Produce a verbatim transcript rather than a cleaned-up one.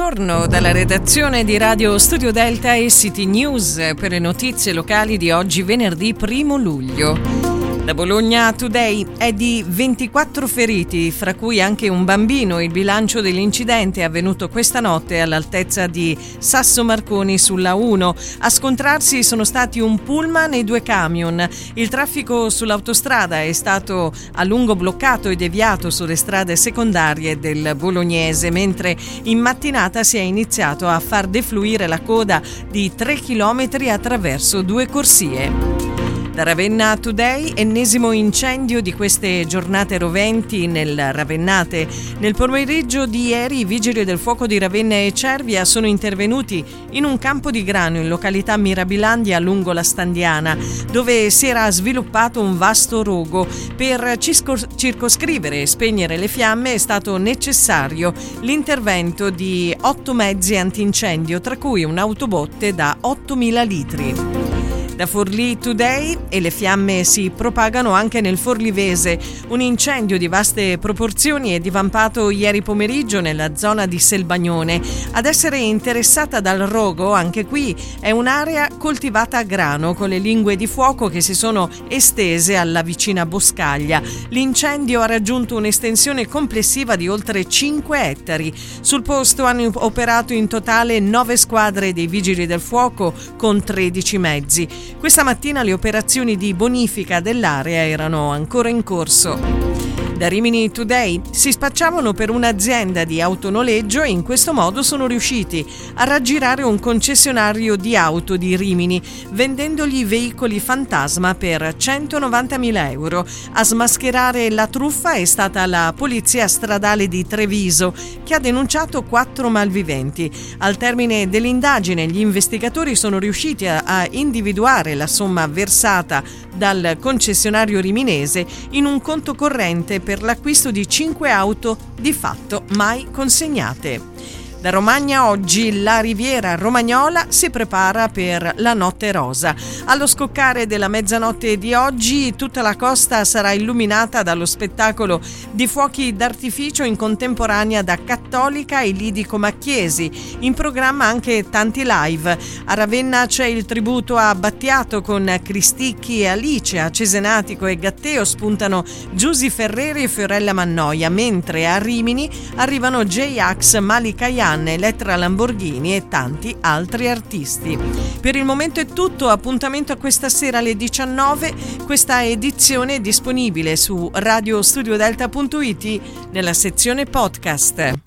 buongiorno dalla redazione di Radio Studio Delta e City News per le notizie locali di oggi venerdì primo luglio. Da Bologna Today è di ventiquattro feriti, fra cui anche un bambino. Il bilancio dell'incidente è avvenuto questa notte all'altezza di Sasso Marconi sulla uno. A scontrarsi sono stati un pullman e due camion. Il traffico sull'autostrada è stato a lungo bloccato e deviato sulle strade secondarie del Bolognese, mentre in mattinata si è iniziato a far defluire la coda di tre chilometri attraverso due corsie. Da Ravenna Today, ennesimo incendio di queste giornate roventi nel Ravennate. Nel pomeriggio di ieri i vigili del fuoco di Ravenna e Cervia sono intervenuti in un campo di grano in località Mirabilandia lungo la Standiana, dove si era sviluppato un vasto rogo. Per circoscrivere e spegnere le fiamme è stato necessario l'intervento di otto mezzi antincendio, tra cui un'autobotte da ottomila litri. Da Forlì Today, e le fiamme si propagano anche nel Forlivese. Un incendio di vaste proporzioni è divampato ieri pomeriggio nella zona di Selbagnone. Ad essere interessata dal rogo, anche qui, è un'area coltivata a grano con le lingue di fuoco che si sono estese alla vicina boscaglia. L'incendio ha raggiunto un'estensione complessiva di oltre cinque ettari. Sul posto hanno operato in totale nove squadre dei vigili del fuoco con tredici mezzi. Questa mattina le operazioni di bonifica dell'area erano ancora in corso. Da Rimini Today si spacciavano per un'azienda di autonoleggio e in questo modo sono riusciti a raggirare un concessionario di auto di Rimini vendendogli veicoli fantasma per centonovantamila euro. A smascherare la truffa è stata la polizia stradale di Treviso, che ha denunciato quattro malviventi. Al termine dell'indagine gli investigatori sono riusciti a, a individuare la somma versata dal concessionario riminese in un conto corrente per l'acquisto di cinque auto di fatto mai consegnate. Da Romagna oggi la Riviera Romagnola si prepara per la Notte Rosa. Allo scoccare della mezzanotte di oggi tutta la costa sarà illuminata dallo spettacolo di fuochi d'artificio in contemporanea da Cattolica e Lidico Macchiesi. In programma anche tanti live. A Ravenna c'è il tributo a Battiato con Cristicchi e Alice. A Cesenatico e Gatteo spuntano Giusy Ferreri e Fiorella Mannoia, mentre a Rimini arrivano J-Ax, Malika, Elettra Lamborghini e tanti altri artisti. Per il momento è tutto, appuntamento a questa sera alle diciannove. Questa edizione è disponibile su radio studio delta punto it nella sezione podcast.